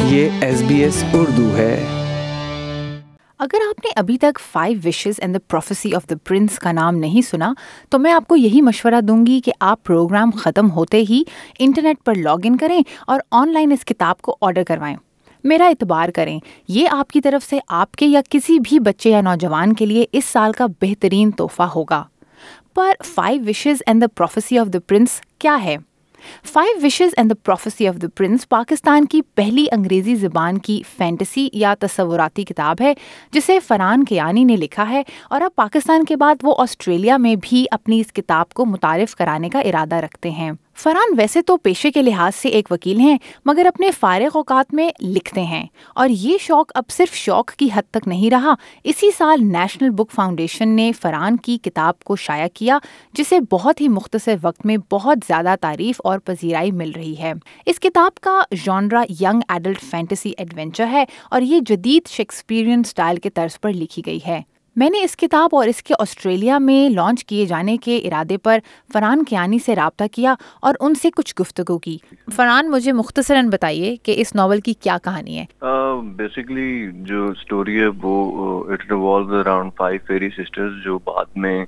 یہ SBS اردو ہے۔ اگر آپ نے ابھی تک 5 Wishes and the Prophecy of the Prince کا نام نہیں سنا تو میں آپ کو یہی مشورہ دوں گی کہ آپ پروگرام ختم ہوتے ہی انٹرنیٹ پر لاگ ان کریں اور آن لائن اس کتاب کو آرڈر کروائیں۔ میرا اعتبار کریں، یہ آپ کی طرف سے آپ کے یا کسی بھی بچے یا نوجوان کے لیے اس سال کا بہترین تحفہ ہوگا۔ پر 5 Wishes and the Prophecy of the Prince کیا ہے؟ 5 Wishes and the Prophecy of the Prince Pakistan کی پہلی انگریزی زبان کی فینٹیسی یا تصوراتی کتاب ہے جسے فرحان کیانی نے لکھا ہے، اور اب پاکستان کے بعد وہ آسٹریلیا میں بھی اپنی اس کتاب کو متعارف کرانے کا ارادہ رکھتے ہیں۔ فرحان ویسے تو پیشے کے لحاظ سے ایک وکیل ہیں، مگر اپنے فارغ اوقات میں لکھتے ہیں، اور یہ شوق اب صرف شوق کی حد تک نہیں رہا۔ اسی سال نیشنل بک فاؤنڈیشن نے فرحان کی کتاب کو شائع کیا، جسے بہت ہی مختصر وقت میں بہت زیادہ تعریف اور پذیرائی مل رہی ہے۔ اس کتاب کا genre young adult fantasy adventure ہے، اور یہ جدید شیکسپیرین سٹائل کے طرز پر لکھی گئی ہے۔ میں نے اس کتاب اور اس کے آسٹریلیا میں لانچ کیے جانے کے ارادے پر فرحان کیانی سے رابطہ کیا اور ان سے کچھ گفتگو کی۔ فرحان، مجھے مختصراً بتائیے کہ اس ناول کی کیا کہانی ہے؟ بیسیکلی جو اسٹوری ہے وہ it revolves around 5 fairy sisters جو بعد میں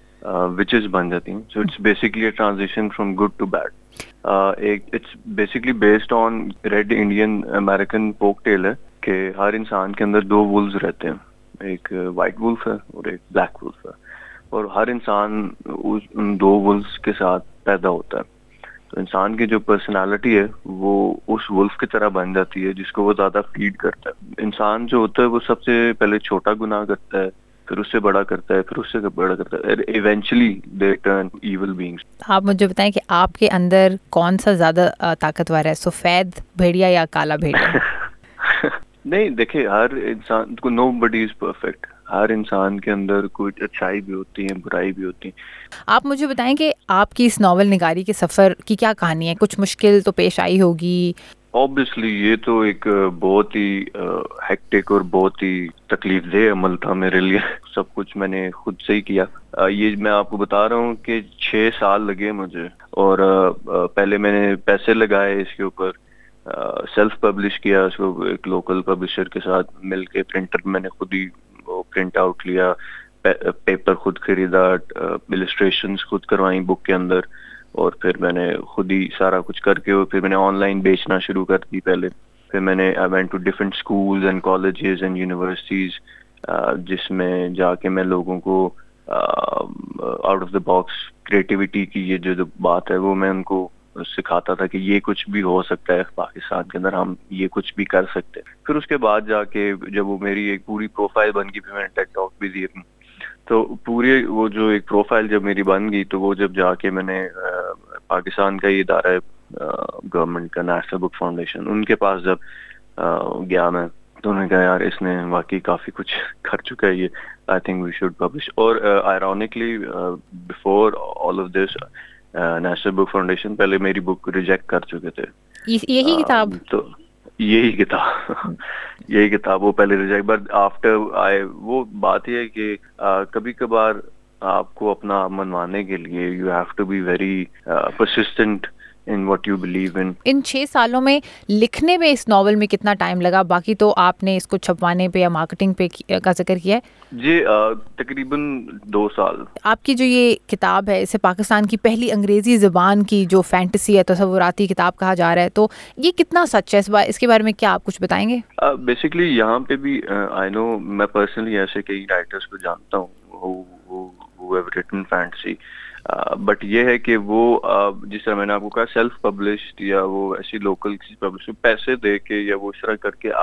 وچز بن جاتی ہیں. So it's basically a transition from good to bad. It's basically based on red Indian American folk tale ہے کہ ہر انسان کے اندر 2 وولز رہتے ہیں، ایک وائٹ وولف ہے اور ایک بلیک وولف ہے، اور ہر انسان ان 2 وولفز کے ساتھ پیدا ہوتا ہے. تو انسان کی جو پرسنالٹی ہے وہ اس ولف کی طرح بن جاتی ہے جس کو وہ زیادہ فیڈ کرتا ہے. انسان جو ہوتا ہے وہ سب سے پہلے چھوٹا گناہ کرتا ہے، پھر اس سے بڑا کرتا ہے، پھر اس سے بڑا کرتا ہے، eventually they turn evil beings. آپ مجھے بتائیں کہ آپ کے اندر کون سا زیادہ طاقتور ہے، سفید بھیڑیا یا کالا بھیڑیا؟ نہیں، دیکھیں، ہر انسان کو نو بڈی از پرفیکٹ. ہر انسان کے اندر کچھ اچھائی بھی ہوتی ہے، برائی بھی ہوتی ہے. آپ مجھے بتائیں کہ آپ کی اس ناول نگاری کے سفر کی کیا کہانی ہے؟ کچھ مشکل تو پیش آئی ہوگی. اوبیسلی یہ تو ایک بہت ہی ہیکٹک اور بہت ہی تکلیف دہ عمل تھا میرے لیے. سب کچھ میں نے خود سے ہی کیا. یہ میں آپ کو بتا رہا ہوں کہ 6 سال لگے مجھے، اور پہلے میں نے پیسے لگائے اس کے اوپر، سیلف پبلش کیا اس کو ایک لوکل پبلشر کے ساتھ مل کے. پرنٹر میں نے خود ہی پرنٹ آؤٹ لیا، پیپر خود خریدا، السٹریشنز خود کروائیں بک کے اندر، اور پھر میں نے خود ہی سارا کچھ کر کے پھر میں نے آن لائن بیچنا شروع کر دی پہلے. پھر میں نے I went to different schools and colleges and universities, جس میں جا کے میں لوگوں کو out of the box creativity کی یہ جو بات ہے وہ میں ان کو سکھاتا تھا کہ یہ کچھ بھی ہو سکتا ہے پاکستان کے اندر، ہم یہ کچھ بھی کر سکتے ہیں. پھر اس کے بعد جا کے جب وہ میری ایک پوری پروفائل بن گئی، پھر میں نے ٹیک ٹاک بھی دی اپنی. تو پورے وہ جو ایک پروفائل جب میری بن گئی تو وہ جب جا کے میں نے پاکستان کا یہ ادارہ ہے گورنمنٹ کا، نیشنل بک فاؤنڈیشن، ان کے پاس جب گیا میں، تو انہوں نے کہا یار اس نے واقعی کافی کچھ کر چکا ہے، یہ I think we should publish. اور ironically before all of this national book foundation پہلے میری بک ریجیکٹ کر چکے تھے. یہی کتاب؟ تو یہی کتاب وہ پہلے ریجیکٹ، بٹ آفٹر وہ بات یہ ہے کہ کبھی کبھار آپ کو اپنا منوانے کے لیے you have to be very persistent in what you believe in. ان 6 سالوں میں لکھنے میں اس ناول میں کتنا ٹائم لگا؟ باقی تو آپ نے اس کو چھپوانے پہ یا مارکیٹنگ پہ کا ذکر کیا ہے. جی تقریباً 2 سال. آپ کی جو یہ کتاب ہے اسے پاکستان کی پہلی انگریزی زبان کی جو فینٹیسی ہے، تصوراتی کتاب کہا جا رہا ہے، تو یہ کتنا سچ ہے؟ اس کے بارے میں کیا آپ کچھ بتائیں گے؟ بیسیکلی یہاں پہ بھی آئی نو، میں پرسنلی ایسے کئی رائٹرس کو جانتا ہوں who have written fantasy. But یہ ہے کہ وہ جس طرح میں نے آپ کو کہا سیلف پبلشڈ یا وہ ایسی لوکل کسی پبلشر پیسے دے کے یا وہ اس طرح کر کے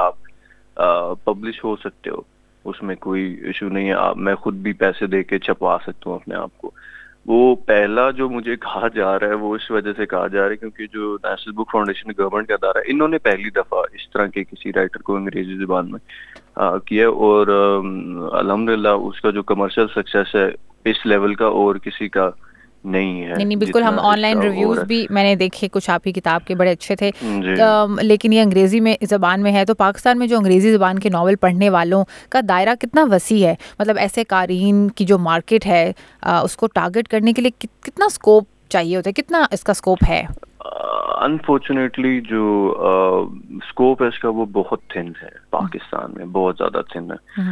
آپ پبلش ہو سکتے ہو، اس میں کوئی ایشو نہیں ہے. میں خود بھی پیسے دے کے چھپوا سکتا ہوں اپنے آپ کو. وہ پہلا جو مجھے کہا جا رہا ہے وہ اس وجہ سے کہا جا رہا ہے کیونکہ جو نیشنل بک فاؤنڈیشن گورنمنٹ کا ادارہ ہے، انہوں نے پہلی دفعہ اس طرح کے کسی رائٹر کو انگریزی زبان میں کیا، اور الحمدللہ اس کا جو کمرشل سکسیس ہے اس لیول کا اور کسی کا نہیں ہے. نہیں بالکل. ہم آن لائن ریویوز بھی میں نے دیکھے کچھ آپ کی کتاب کے بڑے اچھے تھے، لیکن یہ انگریزی میں زبان میں ہے. تو پاکستان میں جو انگریزی زبان کے ناول پڑھنے والوں کا دائرہ کتنا وسیع ہے؟ مطلب ایسے قارئین کی جو مارکیٹ ہے اس کو ٹارگٹ کرنے کے لیے کتنا اسکوپ چاہیے ہوتا ہے؟ کتنا اس کا اسکوپ ہے؟ अनफॉर्चुनेटली जो स्कोप है इसका वो बहुत थिन है पाकिस्तान में, बहुत ज़्यादा थिन है।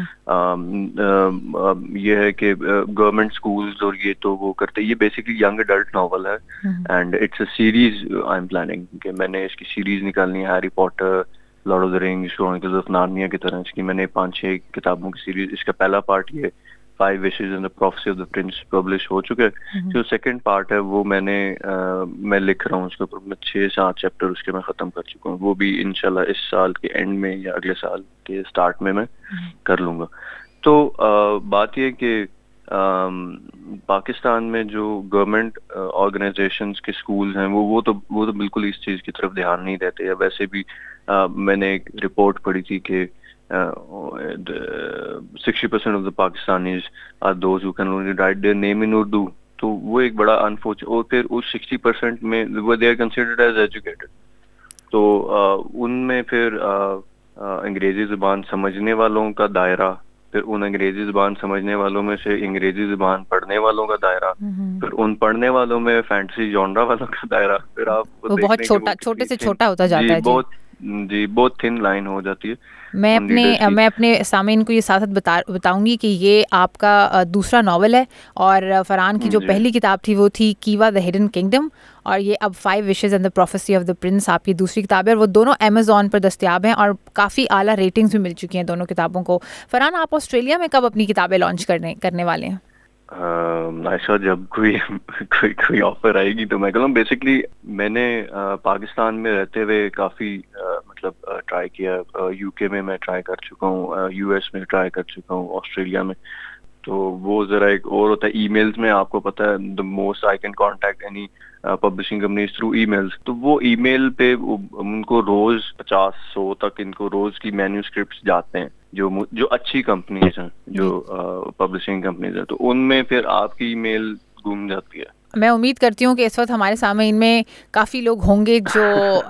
ये है कि गवर्नमेंट स्कूल्स और ये तो वो करते, ये बेसिकली यंग अडल्ट नॉवल है and it's a series I am planning कि मैंने इसकी सीरीज निकालनी है, Harry Potter, Lord of the Rings, Chronicles of Narnia की तरह इसकी मैंने 5-6 किताबों की सीरीज, इसका पहला पार्ट ये 5 Wishes and the Prophecy of the Prince publish हो चुका है। जो सेकंड पार्ट है वो मैं लिख रहा हूँ, उसके ऊपर मैं 6-7 चैप्टर उसके मैं ख़त्म कर चुका हूँ। वो भी इंशाल्लाह इस साल के एंड में या अगले साल के स्टार्ट में मैं कर लूँगा। तो बात ये कि पाकिस्तान में जो गवर्नमेंट ऑर्गेनाइजेशंस के स्कूल्स हैं वो तो बिल्कुल इस चीज़ की तरफ ध्यान नहीं देते। या वैसे भी मैंने एक रिपोर्ट पढ़ी थी कि 60% of the Pakistanis are those who can only write their name in Urdu। तो वो एक बड़ा अनफॉर्चुनेट, और फिर उस 60% में they are considered as educated। तो उनमें फिर अंग्रेजी ज़ुबान समझने वालों का दायरा, फिर उन अंग्रेजी ज़ुबान समझने वालों में से अंग्रेजी ज़ुबान पढ़ने वालों का दायरा, फिर उन पढ़ने वालों में फैंटेसी जॉनरा वालों का दायरा, फिर आप वो बहुत छोटे से छोटा होता जाता है। बहुत थिन लाइन हो जाती है। मैं अपने सामीन को ये साथ बताऊंगी कि ये आपका दूसरा नावल है, और फरहान की जो पहली किताब थी वो थी कीवा द हिडन किंगडम, और ये अब 5 Wishes and the Prophecy of the Prince आपकी दूसरी किताब है, और वो दोनों अमेज़ॉन पर दस्तयाब हैं और काफ़ी आला रेटिंग्स भी मिल चुकी हैं दोनों किताबों को। फरहान, आप ऑस्ट्रेलिया में कब अपनी किताबें लॉन्च करने वाले हैं? ऐसा जब कोई ऑफर आएगी तो मैं कहूँ। बेसिकली मैंने पाकिस्तान में रहते हुए काफ़ी मतलब ट्राई किया। यूके में मैं ट्राई कर चुका हूँ, यूएस में ट्राई कर चुका हूँ, ऑस्ट्रेलिया में। तो वो ज़रा एक और होता है, ईमेल्स में आपको पता है the most I can contact any publishing companies through emails. तो वो ईमेल पे उनको रोज़ 50-100 तक इनको रोज़ की मैन्यूस्क्रिप्ट्स जाते हैं जो अच्छी कंपनीज हैं, जो पब्लिशिंग कंपनीज हैं, तो उनमें फिर आपकी ईमेल गुम जाती है। मैं उम्मीद करती हूँ कि इस वक्त हमारे सामने इनमें काफ़ी लोग होंगे जो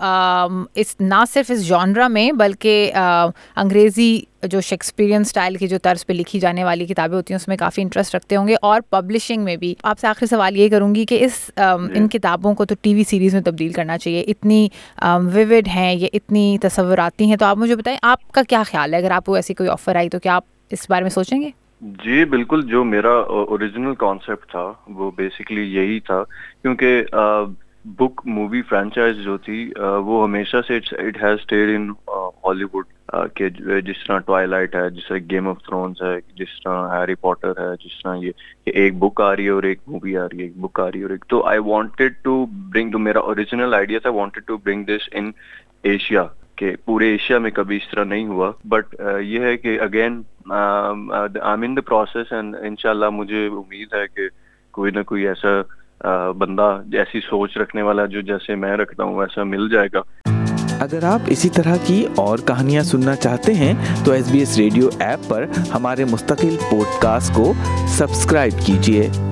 इस ना सिर्फ इस जॉनरा में बल्कि अंग्रेज़ी जो शेक्सपियरियन स्टाइल की जो तर्ज पे लिखी जाने वाली किताबें होती हैं उसमें काफ़ी इंटरेस्ट रखते होंगे, और पब्लिशिंग में भी। आपसे आखिरी सवाल ये करूँगी कि इन किताबों को तो टीवी सीरीज़ में तब्दील करना चाहिए, इतनी विविड हैं, ये इतनी तसव्वुराती हैं। तो आप मुझे बताएं आपका क्या ख्याल है, अगर आपको ऐसी कोई ऑफ़र आई तो क्या आप इस बारे में सोचेंगे? जी बिल्कुल, जो मेरा ओरिजिनल कॉन्सेप्ट था वो बेसिकली यही था, क्योंकि बुक मूवी फ्रेंचाइज जो थी वो हमेशा से it has stayed in Hollywood, के जिस तरह ट्वाइलाइट है, जिस तरह गेम ऑफ थ्रोन्स है, जिस तरह हैरी पॉटर है, जिस तरह ये एक बुक आ रही है और एक मूवी आ रही है, एक बुक आ रही है और एक। तो आई वांटेड टू ब्रिंग, तो मेरा ओरिजिनल आइडिया था, wanted to bring this in Asia, के पूरे एशिया में कभी इस तरह नहीं हुआ। बट ये है कि again I am in the process and इंशाल्लाह मुझे उम्मीद है कि कोई ना कोई ऐसा बंदा ऐसी सोच रखने वाला जो जैसे मैं रखता हूँ वैसा मिल जाएगा। अगर आप इसी तरह की और कहानियाँ सुनना चाहते हैं तो SBS रेडियो ऐप पर हमारे मुस्तकिल पॉडकास्ट को सब्सक्राइब कीजिए